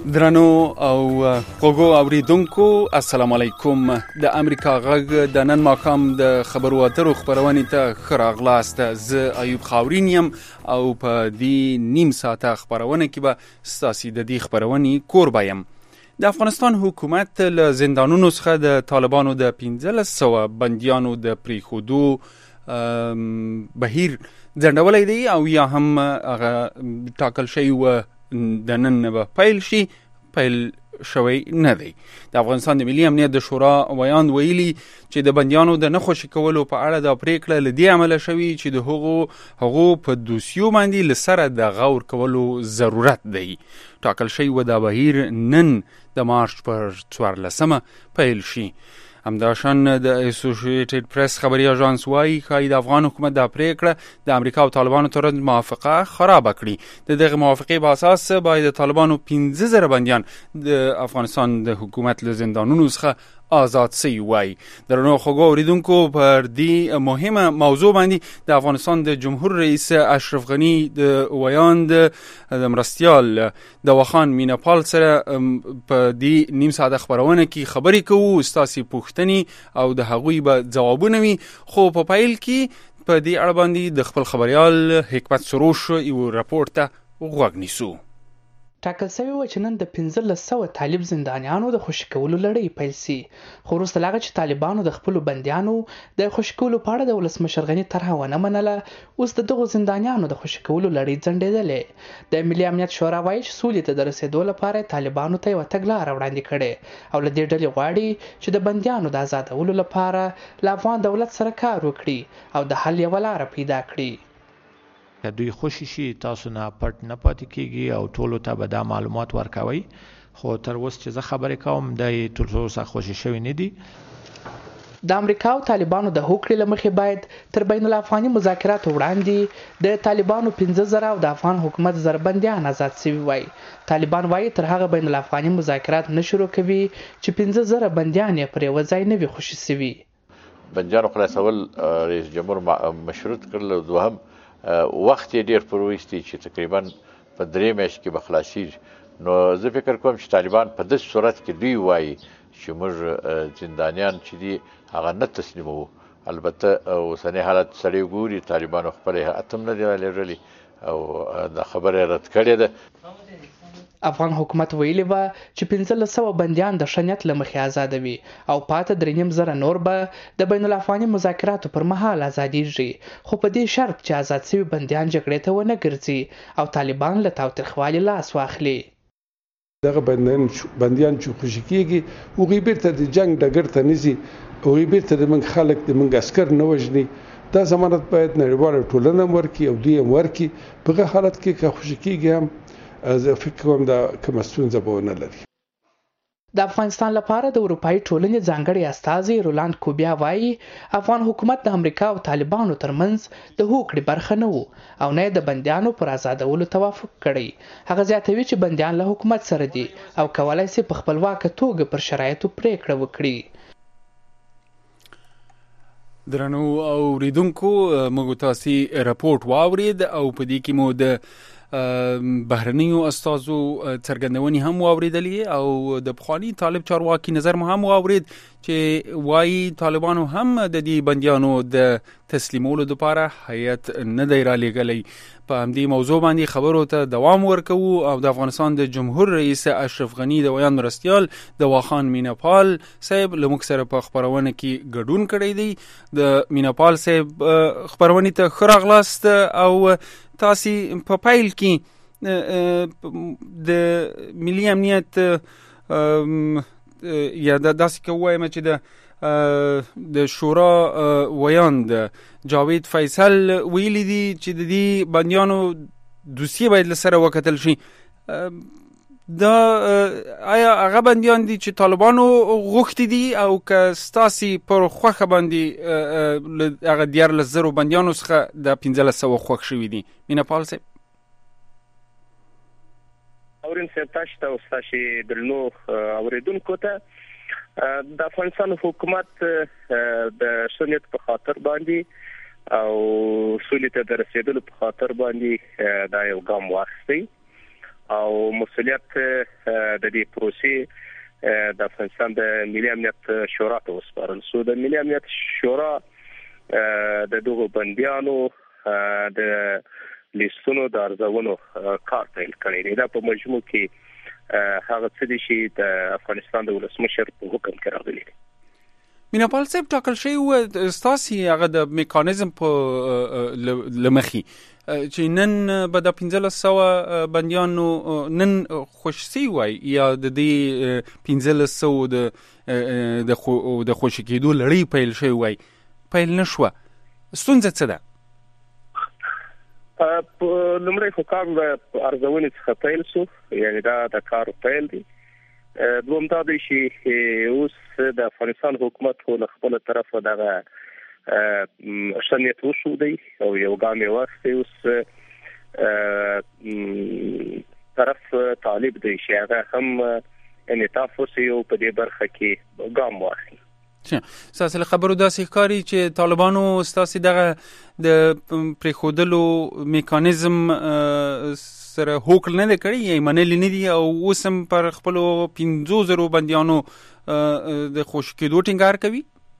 درنو او خوږو اوریدونکو السلام علیکم. د امریکا غږ د نن ماښام د خبرو اترو خبرونې ته ښه راغلاست. زه ایوب خاورین یم او په دې نیم ساعته خبرونه کې به ستاسې د دې خبرونې کوربه یم. د افغانستان حکومت له زندانونو څخه د طالبانو د 1500 بندیانو د پریښودو بهیر ځنډولی دی او یا هم هغه ټاکل شوی و د نن به پیل شي، پیل شوی نه دی. د افغانستان د ملي امنیت د شورا ویاند ویلي چې د بندیانو د نه خوشي کولو په اړه دا پریکړه له دې امله شوي چې د هغو په دوسیو باندې له سره د غور کولو ضرورت دی. ټاکل شوی و دا بهیر نن د مارچ پر 14 پیل شي. همداشان د اسوسییټډ پریس خبري اژانس وايي چې د افغان حکومت د پریکړه د امریکا او طالبانو ترمنځ موافقه خراب کړي. د دغه موافقې په اساس باید د طالبانو 15000 بندیان د افغانستان د حکومت له زندانونو څخه آزاد سي وای. درنو خوږو اوریدونکو، پر دې مهمه موضوع باندې د افغانستان د جمهور رئیس اشرف غنی د ویاند د مرستیال د وخان میناپال سره په دې نیم ساعته خبرونه کې خبرې کوو. ستاسې پوښتنې او د هغوی به ځوابونه وي، خو په پیل کې په دې اړه باندې د خپل خبریال حکمت سروش یو راپورټ ته غوږ نیسو. ټاکل شوی و چې نن د 1500 طالب زندانیانو د خوشي کولو لړۍ پیل شي، خو وروسته له هغه چې طالبانو د خپلو بندیانو د خوشي کولو په اړه د ولسمشر غني طرحه ونه منله، اوس د دغو زندانیانو د خوشي کولو لړۍ ځنډېدلې. د ملي امنیت شورا وایي چې سولې ته د رسېدو لپاره طالبانو ته یوه تګلاره وړاندې کړې او له دې ډلې غواړي چې د بندیانو د آزادولو لپاره له افغان دولت سره کار وکړي او د حل یوه لاره پیدا کړي. که دوی خوشي شي تاسو نه پټ نه پاتې کیږي او ټولو ته به دا معلومات ورکوي، خو تر اوسه چې زه خبرې کوم د ټول اوسه خوشي شوی نه دي. د امریکا او طالبانو د هوکړې له مخې باید تر بین الافغاني مذاکراتو وړاندې د طالبانو 15000 او د افغان حکومت 1000 بندیان آزاد شوي وای. طالبان وایي تر هغه بین الافغاني مذاکرات نه شروع کوي چې 15000 بندیان یې پر یوه ځای نه وي خوشي شوي. بندیانو خلاصول رئیس جمهور مشروط کړل. دوهم وخت یې ډېر پرویستی چې تقریبا په 3 میاشتې کې به خلاصیږي. نو زه فکر کوم چې طالبان په داسې صورت کې دوی وایي چې موږ زندانیان چې دي هغه نه تسلیموو. البته اوسنی حالت سړی ګوري، طالبانو خپل اتم نه دی لرلی او دا خبره رد کړې ده. افغان حکومت ویلي و چې 1500 بندیان د ښه نیت له مخې آزادوي او پاته 3500 نور به د بین الافغاني مذاکراتو پر مهال آزادیږي، خو په دې شرط چې آزاد شوي بندیان جګړې ته ونه ګرځي او طالبان له تاوتریخوالي لاس واخلي. دغه بندیان چې خوشي کېږي هغوی بیرته د جنګ ډګر ته نه ځي، هغوی بیرته زموږ خلک زموږ عسکر نه وژني. دا ضمانت باید نړیواله ټولنه هم ورکړي او دوی هم ورکړي. په هغه حالت کې که خوشي کېږي هم زه فکر کوم دا کومه ستونزه به ونه لري. د افغانستان لپاره د اروپایي ټولنې ځانګړی استازی رولاند کوبیا وایي افغان حکومت د امریکا او طالبانو ترمنځ د هوکړې برخه نه وو او نه یې د بندیانو پر آزادولو توافق کړی. هغه زیاتوي چې بندیان له حکومت سره دي او کولی شي په خپلواکه توګه پر شرایطو پریکړه وکړي. درنو اوریدونکو، موږ تاسې راپورټ واورید او په دې کې مو د بهرنیو استازو څرګندونې هم واوریدلې او د پخواني طالب چارواکي نظر مو هم واورید چې وایي طالبانو هم د دې بندیانو د تسلیمولو لپاره هیئت نه دی رالیږلی. په همدې موضوع باندې خبرو ته دوام ورکوو او د افغانستان د جمهور رئیس اشرف غنی د ویاند مرستیال د واخان میناپال صاحب له موږ سره په خبرونه کې ګډون کړی دی. د میناپال صاحب خبرونې ته ښه راغلاست او تاسې په پیل کې د ملي امنیت یا داسې که ووایم چې د شورا ویاند جاوید فیصل ویلي دي چې د دې بندیانو دوسیه باید له سره وکتل شي. دا آیا هغه بندیان دي چې طالبانو غوښتي دي او که ستاسې پر خوښه باندې هغه 14000 بندیانو څخه د 1500 خوښ شوي دي؟ میناپال صاحب. اورین صاحب، تاسو ته او ستاسې درنو اوریدونکو ته د افغانستان حکومت د سنت په خاطر باندې او سولې ته د رسېدلو په خاطر باندې دا یو ګام واخیستی او مسؤلیت د دې پروسې د افغانستان د ملي امنیت شورا ته وسپارل شو. د ملي امنیت شورا د دغو بندیانو د لیستونو د ارزونو کار پیل کړی دی. دا په مجموع کې هغه څه دي چې د افغانستان د ولسمشر په حکم کې راغلي دي. میناپال صاحب ټاکل شوی و ستاسو هغه د میکانیزم په لمخي چې نن به د 1500 بندیانو نن خوشسي وای یا د دې 1500 د خوشی کېدو لړۍ پیل شوی وای پیل نشوه. ستونزه څه ده؟ لومړی خو کار د ارزونې څخه پیل شو، یعنی دا د کار پیل دی. دوم دا دی چې اوس د افغانستان حکومت له خپل طرفه دغه شنیت وشو دی او یو ګام یې واخیستی. اوس طرف طالب دی چې هغه هم انعطاف وشي او په دې برخه کې ګام واخلي. ستاسو له خبرو داسې ښکاري چې طالبانو ستاسو دغه د پرېښودلو میکانیزم سره هوکړه نه ده کړې یا یې منلې نه دي او اوس هم پر خپلو 500 بندیانو د خوشي کېدو ټینګار کوي.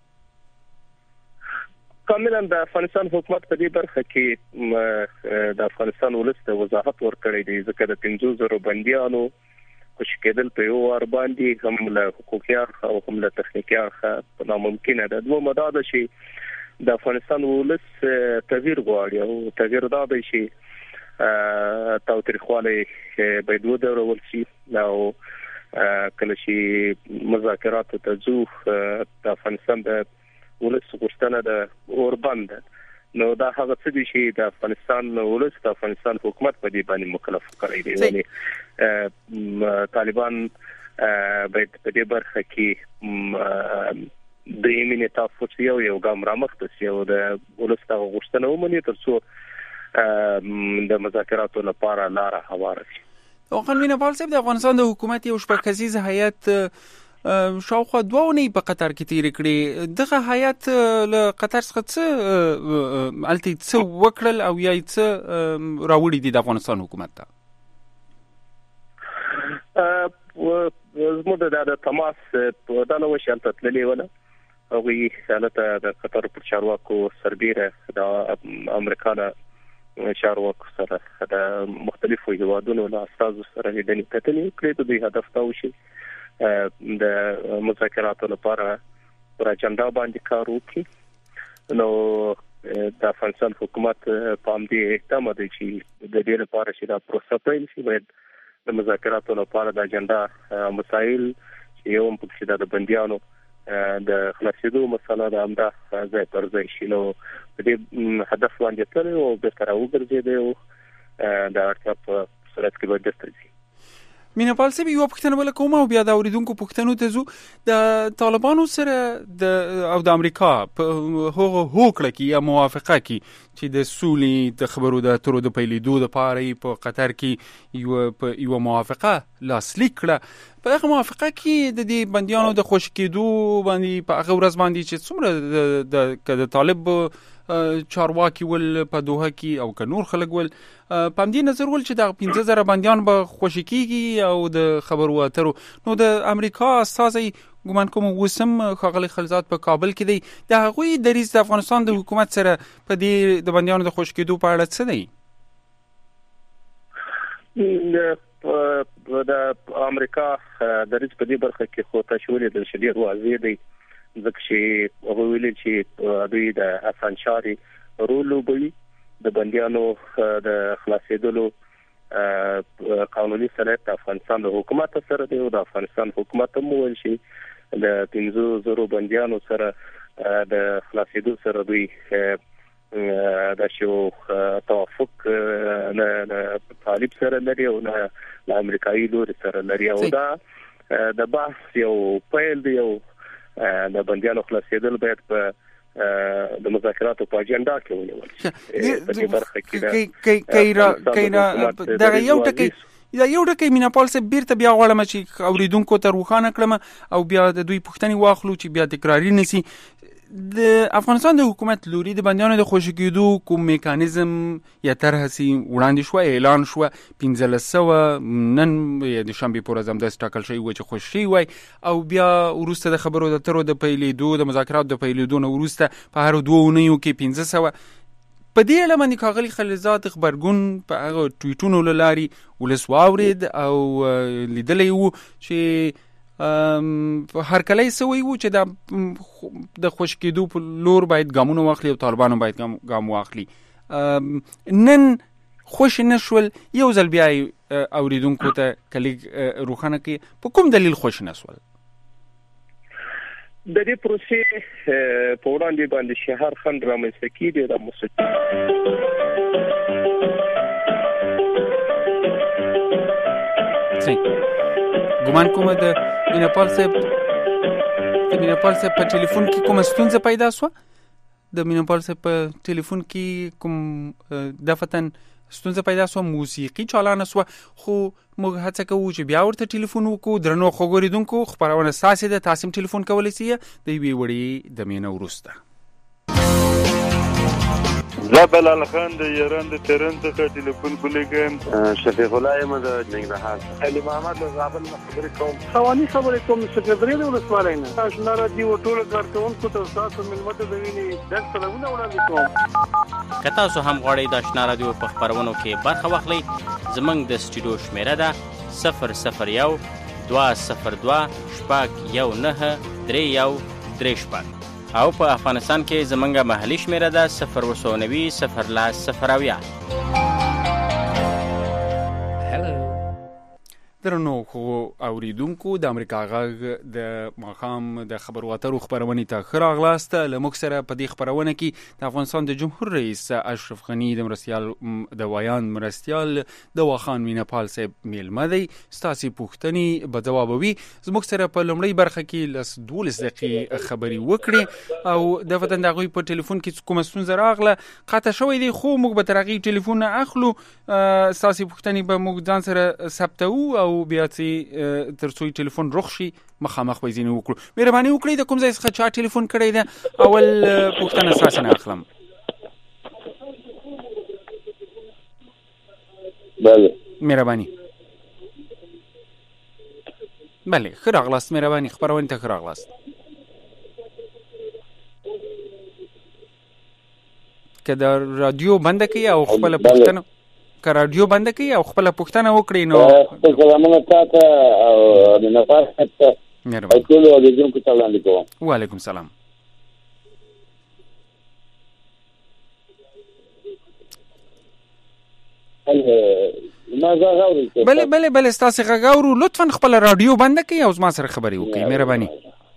کاملا د افغانستان حکومت په دې برخه کې د افغانستان ولس ته وضاحت ورکړی دی، ځکه د 500 بندیانو خوشي کېدل په یو وار باندې هم له حقوقي اړخ او هم له تخنیکي اړخ ناممکنه ده. دومره دا ده چې د افغانستان ولس تغییر غواړي او تغییر دا دی چې تاوتریخوالی باید ودرول شي او کله چې مذاکرات ته ځو د افغانستان د ولس غوښتنه د اوربند ده، نو دا هغه څه دي چې د افغانستان ولس د افغانستان حکومت په دې باندې مکلف کړی دی. یعنی طالبان باید په دې برخه کې د انعطاف وشي او یو ګام رامخته شي او د ولس د غوښتنه ومني ترڅو د مذاکراتو لپاره لاره هواره شي. او میناپال صاحب د افغانستان د حکومت یو شپږ کسیز هیئت شاوخوا 2 اونۍ په قطر کې تیر کړي. دغه هیئت له قطر څخه څه الته څه وکړل او یا څه راوړي دي د افغانستان حکومت ته؟ زموږ د تماس په دغه وشي الته تللی وله هغوی الته د قطر پر چارواکو سربیره د امریکا د چارواکو سره د مختلفو هیوادونو له استازو سره لیدنې کتنې کړې. د دوی هدف دا و چې د مذاکراتو لپاره پر اجنډا باندې کار وکړي. نو د افغانستان حکومت په همدې اقدام دی چې د دې لپاره چې دا پروسه پیل شي باید د مذاکراتو لپاره د اجنډا مسایل چې یو هم پکې د بندیانو د خلاصېدو مسله د همدا ځای پر ځای شي. نو په دې هدف باندې تللی او بېرته راوګرځېدی او د اړتیا په صورت کې به بېرته ځي. میناپال صاحب یو پوښتنه بله کوم او بیا د اورېدونکو پوښتنو ته ځو. د طالبانو سره او د امریکا په هغه هوکړه کې یا موافقه کې چې د سولې د خبرو د اترو د پیلېدو دپاره په قطر کې یوه موافقه لاسلیک کړه. په هغه موافقه کې د دې بندیانو د خوشي کېدو باندې په هغه ورځ باندې چې څومره د طالب چارواکي ول په دوحه کې او که نور خلک ول په همدې نظر ول چې د 15,000 بندیان به خوشي کېږي او د خبرو اترو. نو د امریکا استازی ګومان کوم اوس هم ښاغلی خلیلزاد په کابل کې دی. د هغوی دریځ د افغانستان د حکومت سره په دې د بندیانو د خوشي کېدو په اړه څه دی؟ د امریکا دریځ په دې برخه کې خو تاسو ولیدل چې ډېر واضح دی، ځکه چې هغه ویلي چې دوی د اسان چاري رول لوبوي، د بندیانو د خلاصېدلو قانوني صلاحیت د افغانستان د حکومت سره دی او د افغانستان حکومت هم وویل چې د 500 بندیانو سره د خلاصېدو سره دوی د شو توافق نه طالب سره لري او نه له امریکایي لوري سره لري او دا د بحث یو پیل دی او د بندیانو خلاصېدل باید په د مذاکراتو په اجنډا کې ونیول شي. په دې برخه کې دا یو ټکی میناپال صاحب بیرته بیا غواړم چې اورېدونکو ته روښانه کړم او بیا د دوی پوښتنې واخلو چې بیا تکراري نه شي. د افغانستان د حکومت لوري د بندیانو د خوشي کېدو کوم میکانیزم یا طرح سي وړاندې شو، اعلان شو 1500 نن د شنبې پر ورځ هم داسې ټاکل شوی و چې خوشي وای، او بیا وروسته د خبرو اترو د پیلېدو د مذاکراتو د پیلېدو نه وروسته په هر 2 اونیو کې 1500. په دې اړه باندې ښاغلي خلیلزاد خبرګون په هغه ټویټونو له لارې ولس واورېد او لیدلی و چې هرکلی سوی و چې د خوشي کېدو په لور باید ګامونه واخلي او طالبانو باید ګام واخلي. نن خوش نه شول، یو ځل بیا اوریدونکو ته کلیګ روښانه کړي په کوم دلیل خوش نه شول؟ د دې پروسې په وړاندې باندې شهر خند رامنځته کېږي د موسیقي ګمان کوم د میناپال صاحب په ټلیفون کې کومه ستونزه پیدا شوه. د میناپال صاحب په ټلیفون کې کوم دفتن ستونزه پیدا شوه، موسیقي چالانه شوه، خو موږ هڅه کوو چې بیا ورته ټلیفون وکړو. درنو خوګوریدونکو، خبرونه ستاسې ده، تاسو هم ټلیفون کولی شئ د یوې وړې دمې نه وروسته. زه بلال خان د ایران د تهران څخه ټلیفون کولیږم. شفیق الله یم د ننګرهار. علي محمد له زابل نه خبرې کوم. خواني خبرې کوم سکرټری د ولسوالۍ نه. آشنا راډیو ټول کارکونکو ته تاسو ملمت د ویني درس سلامونه وړاندې کوم. که تاسو هم غواړئ د آشنا راډیو په خبرونو کې برخه واخلئ، زموږ د سټوډیو شمیره ده 001 202 619 او په افغانستان کې زمونږه محلي شمیره ده 090 درنو خو اوریدونکو، د امریکا غږ د ماښام د خبرو اترو خبرونې ته ښه راغلاست. له موږ سره په دې خبرونه کې د افغانستان د جمهور رئیس اشرف غني د مرستیال د وایان مرستیال د واخان میناپال صاحب میلمه دی. ستاسې پوښتنې به ځوابوي. زموږ سره په لومړۍ برخه کې 12 دقیقې خبرې وکړې او د وطن د هغوی په ټلیفون کې کومه ستونزه راغله قطع شوی دی، خو موږ به تر هغې ټلیفون نه اخلو. ستاسې پوښتنې به موږ ځان سره ثبتوو او بیا چې تر څو ټلیفون رخ شي مخامخ به ځینې وکړو. مهرباني وکړئ د کوم ځای څخه چا ټلیفون کړی ده، اول پوښتنه ستاسې نه اخلم. بله مهرباني. بله ښه راغلاست، مهرباني خبرونې ته ښه راغلاست. که د رادیو بنده کړئ او خپله پوښتنه که رادیو بنده کړئ او خپله پوښتنه وکړئ نو سلامونه تاته او میناپال ته او ټولو اوریدونکو ته وړاندې کوم. وعلیکم سلام. بله ستاسې غږ اورو. لطفا خپله رادیو بنده کړئ او زما سره خبرې وکړئ، مهرباني.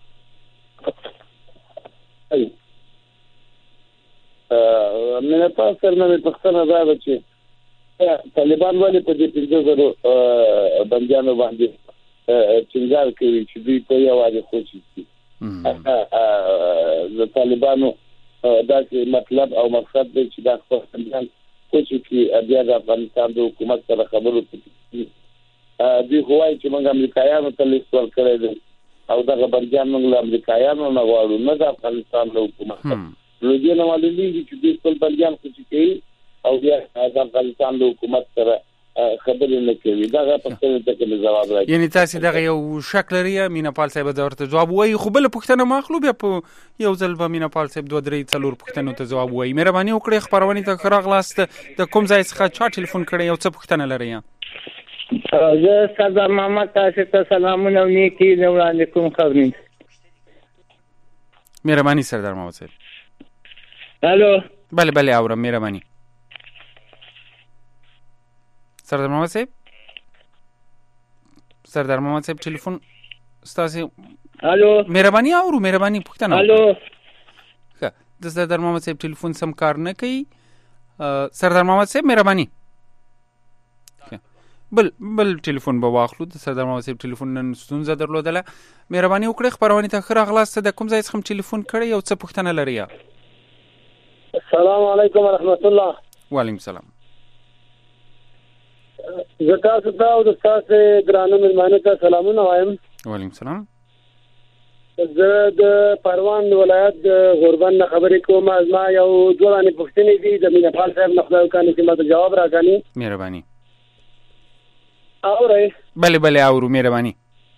میناپال سره مې پوښتنه دا ده چې طالبان ولې په دې 15,000 بندیانو باندې ټینګار کوي چې دوی په یوازې خوشي شي. د طالبانو داسې مطلب او مقصد دی چې دا خپل بندیان خوشي کړي، بیا د افغانستان د حکومت سره خبرو کوي. دوی خو وایي چې موږ امریکایانو ته لیست ورکړی دی او دغه بندیان موږ له امریکایانو نه غواړو، نه د افغانستان له حکومت څخه. نو دې نه معلومیږي چې دوی خپل بندیان خوشي کوي او بیا د افغانستان له حکومت سره خبرې نه کوي. دغه پوښتنې ته کوم جواب راکړي؟ یعنی تاسو دغه یو شک لري میناپال صاحب د ورته جواب وایي، خو بل پوښتنه ماخلو بیا په یو ځل به میناپال صاحب 2-3-4 پوښتنو ته جواب وایي. مهرباني وکړئ خبرونې ته ښه راغلاست. د کوم ځای څخه چا ټلیفون کړی او څه پوښتنه لرئ؟ زه سردار محمد تاسو ته سلامونه او نیکي وړاندې کوم. خبرین مهرباني سردار محمد صاحب. الو بله اورم. مهرباني سردار محمد صاحب. سردار محمد صاحب ټلیفون ستاسو. الو مهرباني اورو. مهرباني پوښتنه. الو ښه د سردار محمد صاحب ټلیفون سم کار نه کوي. سردار محمد صاحب مهرباني بل ټلیفون به واخلو. د سردار محمد صاحب ټلیفون نن ستونزه درلودله. مهرباني وکړئ خبرونې ته ښه راغلاست. د کوم ځای څخه ټلیفون کړی او څه پوښتنه لرئ؟ السلام علیکم ورحمت الله. وعلیکم سلام. زه تاسو ته او د تاسو ګرانو مېلمانو ته سلامونه وایم. وعلیکم سلام. زه د پروان ولایت د غوربند خبرې کوم. ما یو ځواني پوښتنې دي د مینه پال صاحب نه، خدای وکړي چې ماته جواب راکړي. مهرباني. اورئ؟ بله اورو، مهرباني.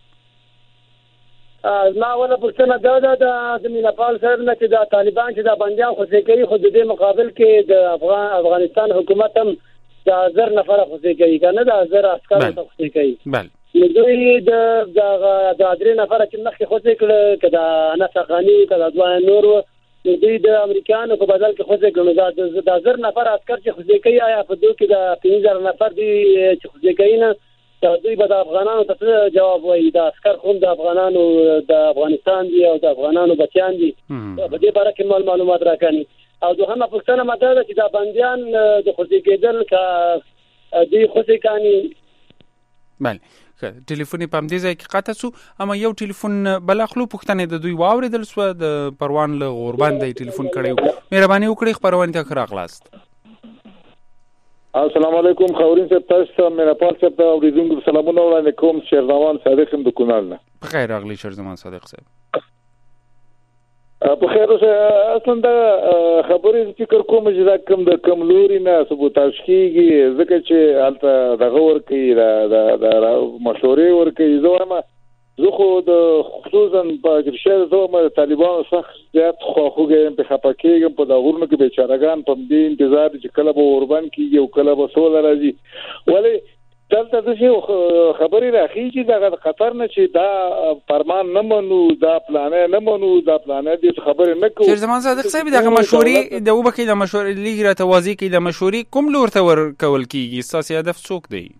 ما ولا پوښتنه دا د مینه پال صاحب نه چې د طالبان چې د بندیان خوشي کوي، خو د دې مقابل کې د افغانستان حکومت هم د 1000 نفر خوشي کوي کنه، د 1000 عسكر خوشي کوي. بله دوی د 3 نفر چې مخکې خوشي کړل کدا نسخانی کدا دوه نور دوی د امریکایانو په بدل کې خوشي کړل. د 1000 نفر عسكر چې خوشي کوي، آیا په دوی کې د 5000 نفر دی چې خوشي کوي نه؟ دوی به د افغانانو ته جواب وایي د عسكر خون د افغانانو د افغانستان دي او د افغانانو بچیان دي. په دې باره کې معلومات راکړي. او دوهمه پوښتنه ماته ده چې د بندیان د خوشي کېدل کا دوی خوشي کاني. بله ټلیفون په همدې ځای کې قطع شو، اما یو ټلیفون بل اخلو. پوښتنه د دوی واوریدل سو، د پروان له غوربند ټلیفون کړی. مهرباني وکړئ خبرونه ته راغلاست. السلام علیکم خاورین صاحب، تاسو ته مینه پال صاحب ته اوریدونکو سلامونه وړاندې کوم. شیرزمان صادق هم د کونړ نه. په خیر راغلی شیرزمان صادق صاحب. په خیر اوسه. اصلا دا خبرې فکر کوم چې دا کوم د کم لوري نه ثبوتاش کیږي، ځکه چې هلته دغه ورکوي د مشورې ورکوي. زه خو د خصوصا په ګرشر زما طالبانو سخت زیات خوږم، په خپکیږم په د غورنو کې بیچارهګان په دې انتظار چې کله به اوربان کیږي او کله به سول راځي. ولی دلته د خبرې راخی چې د خطر نه چې دا فرمان نه منو، دا پلانې نه منو، دا پلانې دې خبرې نه کوو. شیرزمان صادق صاحب دغه مشورې د وبکې د مشورې لیګ را توازی کې د مشورې کوم لور ته ور کول کیږي؟ سیاسي هدف څوک دی؟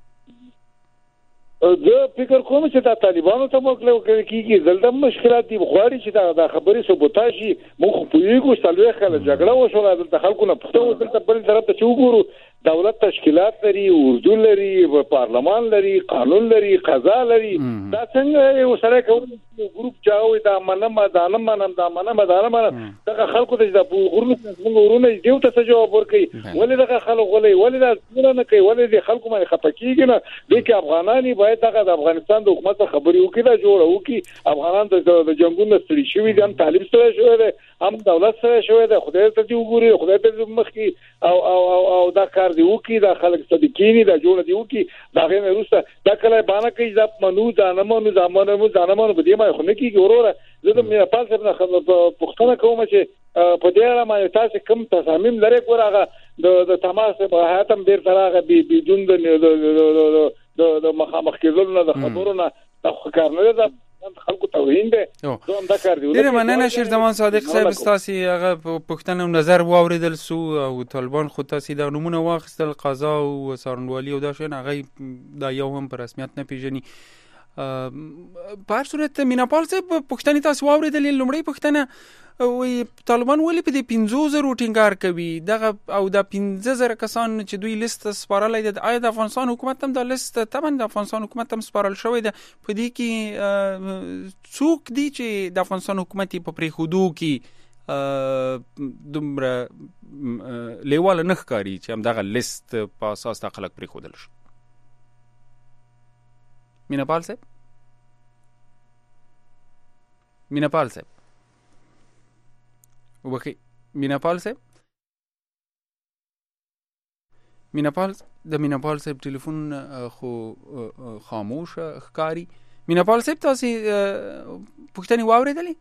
زه فکر کوم چې دا طالبانو ته موکل کېږي. دلته مشکلات دي غواړي چې دا خبرې ثبوتاش شي. موږ په یو ګوښ تلوي خلک جګړه وشوله، دلته خلکو نه پښتو دلته بل طرف ته وګورو. دولت تشکیلات لري، اردو لري، پارلمان لري، قانون لري، قضا لري. دا څنګه یو سره کوم ګروپ چاوي دا منم دا نه منم دا منم دا نه منم. دا خلکو ته د غورونو موږ ورونه دیو ته جواب ورکړي. ولې دا خلک ولې دا څنګه نه کوي؟ ولې د خلکو باندې خپکیږي نه؟ د کې افغانانی باید د افغانستان د حکومت خبرې وکړي، دا جوړه وکړي. افغانان د جنگونو ستړي شوي دي، هم تعلیم سره شوی دی، هم دولت سره شوی دی. خدای ته دی وګوري، خدای ته مخکي او دا کار دی وکړي. دا خلک صدقینی دا جوړه دی وکړي. دا غیر روسه دا کله باندې کوي ځپ منو دا نه منو دا منو دا نه منو په دې ما خو نه کیږي. وروره زه د مینه پال صاحب نه پوښتنه کوم چې په دې اړه ما تاسو کوم تصامیم لري کوراغه د تماس په حیاتم ډیر تراغه بدون د مخامخ کېدل نه د خبرونه د کار نه ده خلکو توهین ده. دوم دا کار دی. ډیر مننه شیرزمان صادق صاحب، تاسو هغه پوښتنه نظر واوریدل سو او طالبان خو تاسو د نمونه واخیستل، قضا او څارنوالي او دا شین هغه دا یو هم په رسمیت نه پیژني. په هر صورت مینه پال صاحب پوښتنه تاسو واوریدل. لومړی پوښتنه وی طالبان ولې په دې 50,000 ټینګار کوي دغه او د 15,000 کسان چې دوی لیست سپارلای دي؟ آیا د افغانستان حکومت هم د لیست طبعا د افغانستان حکومت هم سپارل شوی دی؟ په دې کې څوک دي چې د افغانستان حکومت په پریخودو کې دومره لیواله نه ښکاري چې هم دغه لیست په اساس د خلک پریخودل شي؟ مینه پال صاحب، مینه پال صاحب وبخي مینه پال صاحب، مینه پال د مینه پال صاحب ټلیفون خو خاموش ښکاری. مینه پال صاحب تاسو پوښتنه واوریدلې؟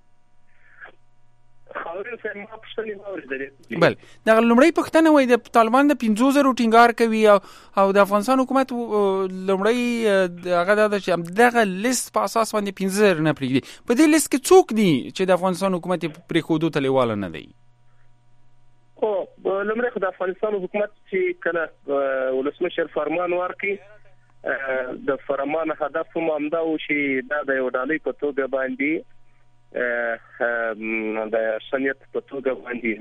خاورین صاحب ما پوښتنه واوریدلې. بل دا لومړی پوښتنه وای د طالبان د 50,000 ټینګار کوي او د افغانستان حکومت لومړی هغه د دغه لیست په اساس باندې 15,000 نه پریږدي. په دې لیست کې څوک دي چې د افغانستان حکومت پرې خودو ته لیواله نه دی؟ او لومړی خو د افغانستان حکومت چې کله ولسمشر فرمان ورکړي، د فرمان هدف هم همدا و چې دا د یو ډالۍ په توګه باندې د شنیت په توګه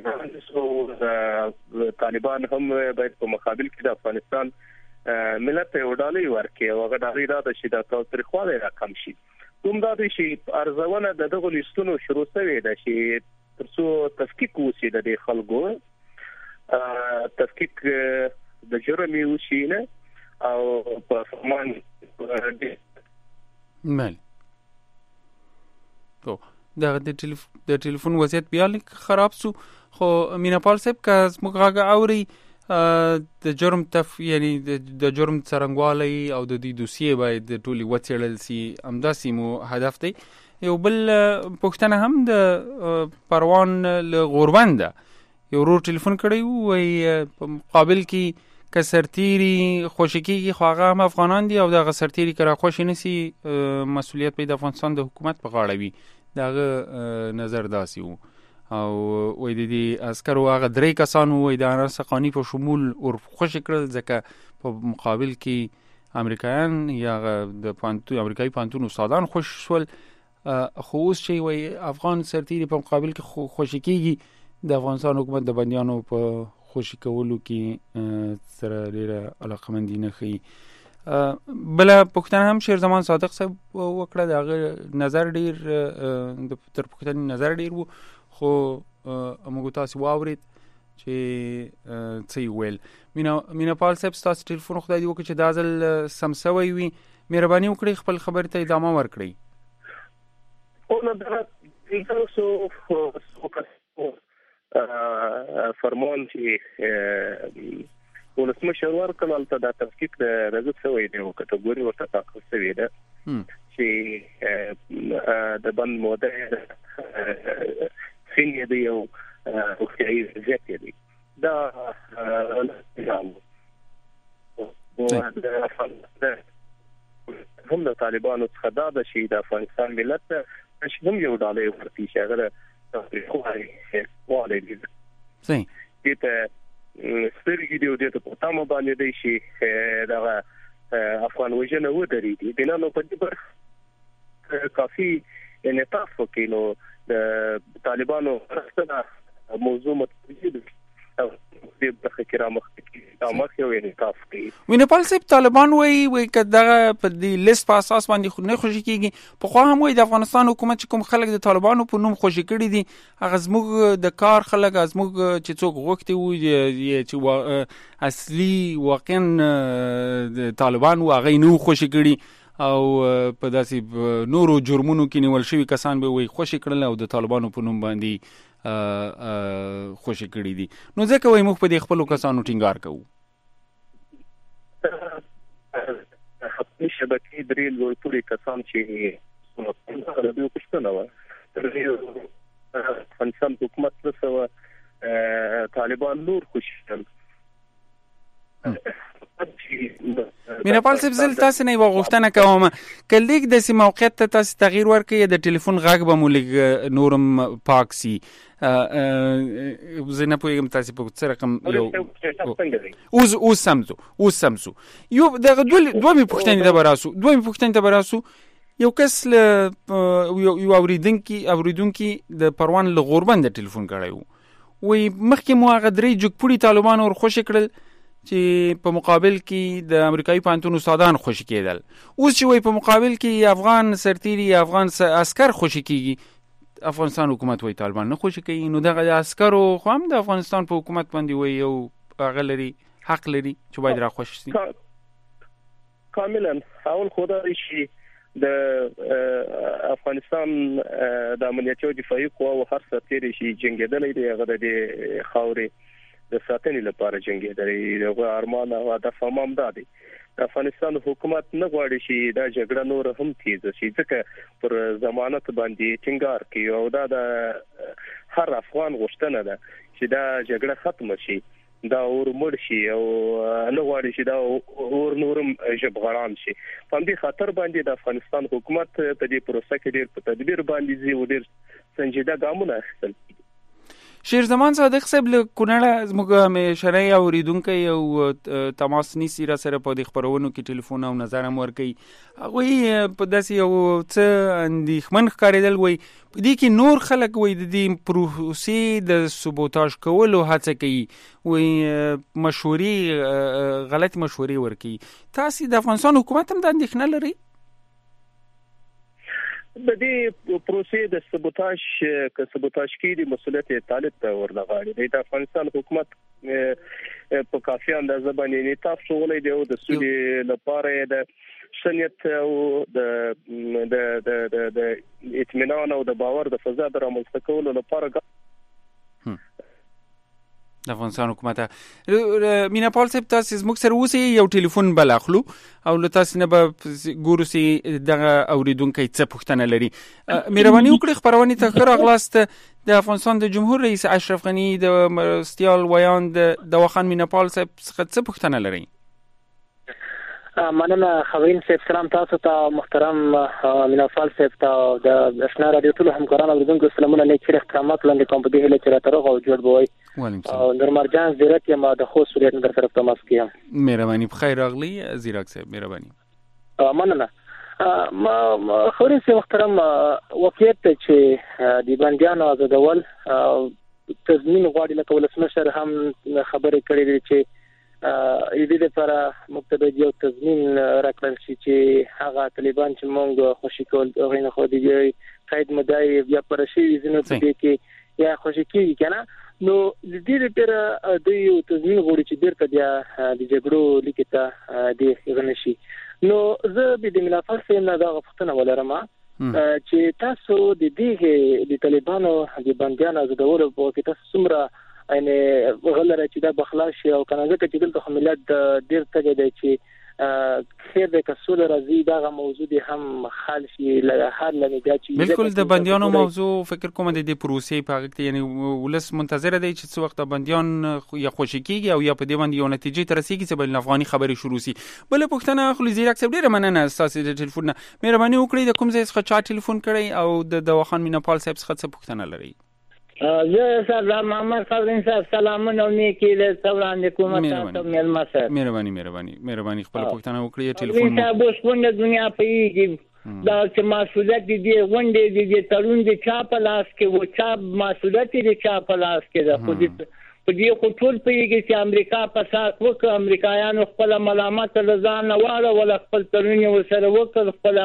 باندې طالبان هم باید په مقابل کې د افغانستان ملت ته یو ډالۍ ورکړي او هغه ډالۍ دا چې د تاوتریخوالي راکم شي. کوم دا دی چې ارزونه د دغه لیستونو شروع شوې ده چې ترڅو تفکیک وشي د دې خلکو، تفکیک د جرم وشي نه او په فرمان مل د ټلیفون وضعیت بیا لیک خراب سو. خو میناپال صاحب که زموږ غږ اوري د جرم یعنی د جرم څرنګوالی او د دې دوسیې باید د ټولې وڅېړل سي، همداسې مو هدف دی. یو بل پوښتنه هم د پروان له غوربنده یو ورور ټلیفون کړی و، وایي په مقابل کې که سرتیري خوشي کېږي خو هغه هم افغانان دي او دغه سرتیري که راخوشي نه سي مسؤلیت به د افغانستان د حکومت په غاړه وي. د هغه نظر داسې و او وای د دې عسکرو هغه 3 کسان وای د انار سقانی په شمول ور خوشي کړل ځکه په مقابل کې امریکایان یا د امریکایي پانتون استادان خوش شول. خو اوس چې وای افغان سرتیري په مقابل کې خوشي کېږي د افغانستان حکومت د بندیانو په خوشي کولو کې سره ډېره علاقمندي نه ښیي. بله پوښتنه هم شیر زمان صادق صاحب وکړه، د هغه نظر ډېر تر پوښتنې نظر ډېر و، خو موږ تاسو واورید چې څه یې ویل. میناپال صاحب ستاسو ټلیفون خدای دې وکړي چې دا ځل سم سوی وي، مهرباني وکړئ خپل خبرې ته ادامه ورکړئ. فرمان چې ولسمشر ورکړل هلته دا تفکیک د رضا سوی دی او کټګوري ورته ټاکل سوې ده چې د بند موده سینې دی او روغتیایي وضعیت دی. دا هم د طالبانو څخه دا ده چې د افغانستان ملت چې هم یو ډالۍ ورکړي چې هغه د تاریخوالې دي دې ته سترګې دي او دې ته په تمه باندې دی چې دغه افغان وژنه ودرېږي. د نن په دې برخه کافي انعطاف وکړي نو د طالبانو سره موضوع متوجه دي او دې برخه کې رامخ یو انعطاف کوي. وینپال صاحب طالبان وایي که دغه په دې لیست په اساس باندې نه خوشي کېږي، پخوا هم وایي د افغانستان حکومت چې کوم خلک د طالبانو په نوم خوشي کړي دي هغه زموږ د کار خلک زموږ چې څوک غوښتي وو چې اصلي واقعا د طالبان و هغه نه خوشي کړي او په داسې نورو جرمونو کې نیول شوي کسان به وایي خوشي کړل او د طالبانو په نوم باندې خوشي کړي دي. نو ځکه وایي موږ په دې خپلو کسانو ټینګار کوو. شبکې درې لوی پورې کسان چې د دوی پوښتنه وه افغانستان حکومت څه سوه طالبان نور خوشي کړل. میناپال صاحب زه تاسو نه یوه غوښتنه کوم، که لیک داسې موقعیت ته تاسو تغییر ورکړئ د ټلیفون غږ به مو لږ نورم پاک سي. زه نه پوهېږم تاسو په څه رقم اوس سم سو. یو دغه دومې پوښتنې ته به راسو. یو کس یو اورېدونکي د پروان له غوربنده ټلیفون کړی و، وایي مخکې مو هغه 3 جګپوړي طالبان ور خوشي کړل چې په مقابل کې د امریکایي پانتون استادان خوشي کېدل. اوس چې وایي په مقابل کې افغان سرتیري افغان عسکر خوشي کېږي، افغانستان حکومت وایي طالبان نه خوشي کوي. نو دغه عسکرو خو هم د افغانستان په حکومت باندې وایي یو هغه لري حق لري چې باید راخوشي سي. کاملا اول خدا شي د افغانستان د امنیتي او دفاعي قواو هر سرتیري شي جنګېدلی دی هغه د خاورې د ساتنې لپاره جنګېدلی، دغه ارمان او هدف هم دا دی. د افغانستان حکومت نه غواړي چې دا جګړه نور هم تیزه شي ځکه پر ضمانت باندې ټینګار کوي او دا د هر افغان غوښتنه ده چې دا جګړه ختمه شي، دا اور مړ شي او نه غواړي چې دا اور نورم ژبغړان شي. په همدې خاطر باندې د افغانستان حکومت په دې پروسه کې ډېر په تدبیر باندې ځي او ډېر سنجیده ګامونه اخیستل کېږي. شیر زمان صادق صاحب له کونړه زموږ همیشنی اورېدونکی او تماس نیسي را سره په دې خپرونو کې ټلیفون او نظر هم ورکوي. هغوی په داسې یو څه اندېښمن ښکارېدل، وایي په دې کې نور خلک وایي د دې پروسې د سبوتاژ کولو هڅه کوي، وایي غلط مشورې ورکوي. تاسې د افغانستان حکومت هم دا اندېښنه لرئ؟ د دې پروسې د سبوتاژ کېدي مسؤلیت طالب ته ورلغاړي د افغانستان حکومت په کافي اندازه باندې انعطاف شغلې دی او د سولې لپاره د شنیت او د اطمینان او د باور د فضا د رامنځته کولو لپاره د افغانستان حکومت. مینا پال صاحب تاسو زموږ سره اوسئ یو ټلیفون بل اخلو او له تاسو نه به ګورو چې دغه اوریدونکي څه پوښتنه لري. مهرباني وکړئ خبرونه ته ښه راغلاست. د افغانستان د جمهور رئیس اشرف غنی د مرستیال ویان د دواخان مینا پال صاحب څخه څه پوښتنه لري؟ مننه خبرین صاحب، سلام تاسو ته، محترم مینا پال صاحب ته د آشنا رادیو ټول همکارانو اوریدونکو سلامونه، نیک احترامات وړاندې کوم په دې هیله چې راته روغ او جوړ بوي. او نورمرجان زیرک یم د خوست ولایت در طرف تماس کیم. مهرباني بخیر راغلی زیرک صاحب، مهرباني. مننه. ما خبرین صاحب محترم، واقعیت چې د بندیانو آزادول تضمین غواړي، لکه ولسمشر هم خبرې کړې دي چې دې لپاره مقتدی یو تضمین راکړل شي چې هغه طالبان چې موږ خوشی کول غوښنه خو دي قید مدعي بیا پر شي زینو په دې کې یا خوشی کیږي کنه. نو د دې لپاره د یو تضمین غوړي چې بیرته بیا د جګړو لیکته دی غنشي. نو زه د منافر سره نه دا غوښتنه ولرم چې تاسو د دې د طالبانو د بندیانو آزادولو په کې تاسو څومره ان غلره چې دا بخلاص او کنه ځکه چې دلته ملت ډیر تګ دی چې خیر د کسول راځي دا موضوع دي هم حل شي له هر لنګا چې بالکل د بندیانو موضوع فکر کوم د دې پروسې په هغه کې یعنی ولس منتظر دی چې څو وخت بندیان یا خوشی کیږي او یا په دې باندې یو نتیجه تر رسیږي چې بل افغاني خبري شروع شي. بل پښتنه خو زیرک صاحب ډیره مننه تاسو د ټلیفون مهرباني وکړئ د کوم ځای څخه چا ټلیفون کړی او د دواخان مینا پال صاحب څخه څه پښتنه لري؟ زه سردار محمد خبرین صاحب سلامونه او نیکی له وړاندې کوم تاسو مېلمه سره. مهرباني خپل پښتنه وکړئ ټلیفون مو. تاسو بوښونه دنیا پیږي دا چې مسؤلیت دي غونډې دي تړون دي چا په لاس کې و چا مسؤلیت دي چا په لاس کې ده. خو دې خو ټول پیږي چې امریکا په سات وکړه، امریکایانو خپل ملامت له ځان نه واړه ولا خپل تړون وسره وکړ، خپل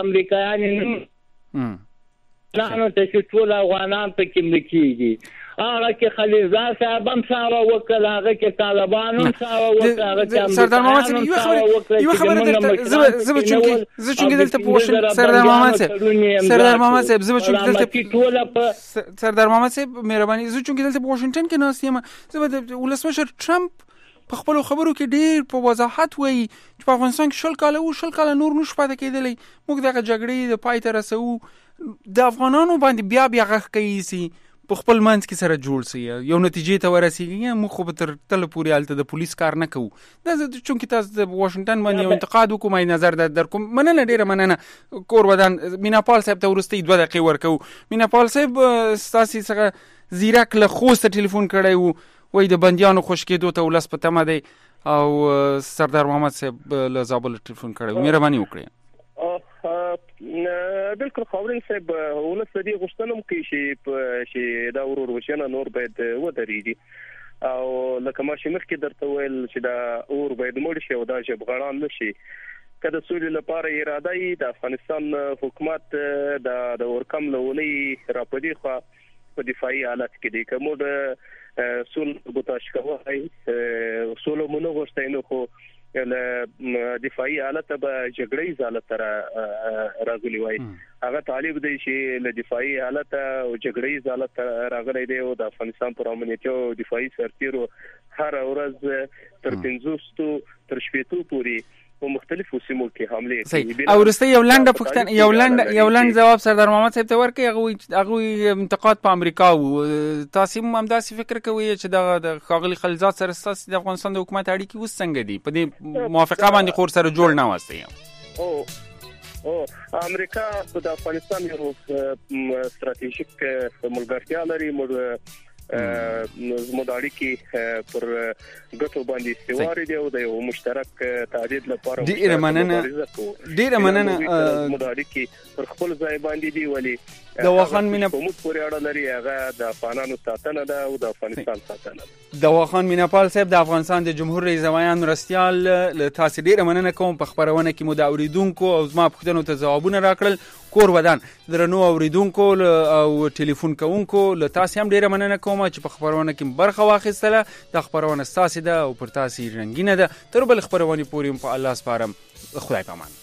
امریکایان نحنو ته چې ټول افغانان په کې ملکیږي. هغه کې خلیلزاد صاحب هم ساوه وکړه، هغه کې طالبان هم ساوه وکړه، هغه کې سردار محمد صاحب یو خبره درته زه چونکې دلته پوښتنه سردار محمد صاحب زه چونکې دلته ټول په سردار محمد صاحب مهرباني زه چونکې دلته په واشنگټن کې ناست یم، زه د ولسمشر ټرمپ په خپل خبرو کې ډېر په وضاحت وایي چې په افغانستان کې 10 کاله نور نشو پاتې کېدلی، موږ دغه جګړې د پای ته رسوو، د افغانانو باندې بیا غږ کوي سي په خپل منځ کې سره جوړ سي یو نتیجې ته ورسیږي. موږ خو به تر تل پورې الته د پولیس کار نه کوو. دا چونکې تاسو د واشنگټن باندې یو انتقاد وکوم نظر در کوم مننه ډیره مننه. کور ودان مینا پال صاحب ته ورستي 2 دقیقې ورکو. مینا پال صاحب تاسو څنګه زیرک له خوست ټلیفون کړی وو وای د بندیانو خوش کېدو ته ولس په تمه دی او سردار محمد صاحب له زابل ټلیفون کړی. مهرباني وکړئ. بالکل خبرین صاحب ولس دې غوښتنه کوي چې دا ورور وشنه نور باید ودرېږي او لکه ما چې مخکې درته ویل چې دا اور باید مړ شي او دا جبغړان نشي. که د سولې لپاره اراده یې د افغانستان حکومت د ورکم لولۍ راپدې خو په دفاعي حالت کې دی. که موږ سولې بوتاش کوي سولې مونږ غوښتنه نو خو له دفاعي حالت به جګړې حالت راغلی وای. هغه طالب دی چې له دفاعي حالت او جګړې حالت راغلی دی او د افغانستان پر امنیت او دفاعي سرتیرو هر ورځ تر 500 تر 700 پورې په مختلفو سیمو کې حمله کوي. او ورسته یو لنډه پښتنه یو لنډ جواب سردار محمد صاحب ته ورکړي. هغه انتقاد په امریکا وو، تاسو هم داسې فکر کوئ چې د خاغلی خلیلزاد سره ستاسو د افغانستان د حکومت اړیکې اوس څنګه دي؟ په دې موافقه باندې خور سره جوړ نه واسطه او امریکا د افغانستان یو ستراتیژیک ملګرتیا لري. زموږ اړیکې پر ګټو باندې استواري دی او د یو مشترک تعهد لپاره ډیره مننه زموږ اړیکې پر خپل ځای باندې دی ولی د واخان مینا کومت پورې اړه لري هغه د افغانانو ساتنه ده او د افغانستان ساتنه ده. د واخان میناپال صاحب د افغانستان د جمهور رئیس زمایان مرستیال له تاسو ډیره مننه کوم په خبرونه کې مو د اوریدونکو او زما پوښتنو ته ځوابونه راکړل. کور ودان درنو اوریدونکو او ټلیفون کوونکو له تاسو هم ډیره مننه کوم چې په خبرونه کې برخه واخیستله. د خبرونه ستاسو ده او پر تاسو رنگینه ده. تر بل خبرونه پورې په الله سپارم. خدای پامان.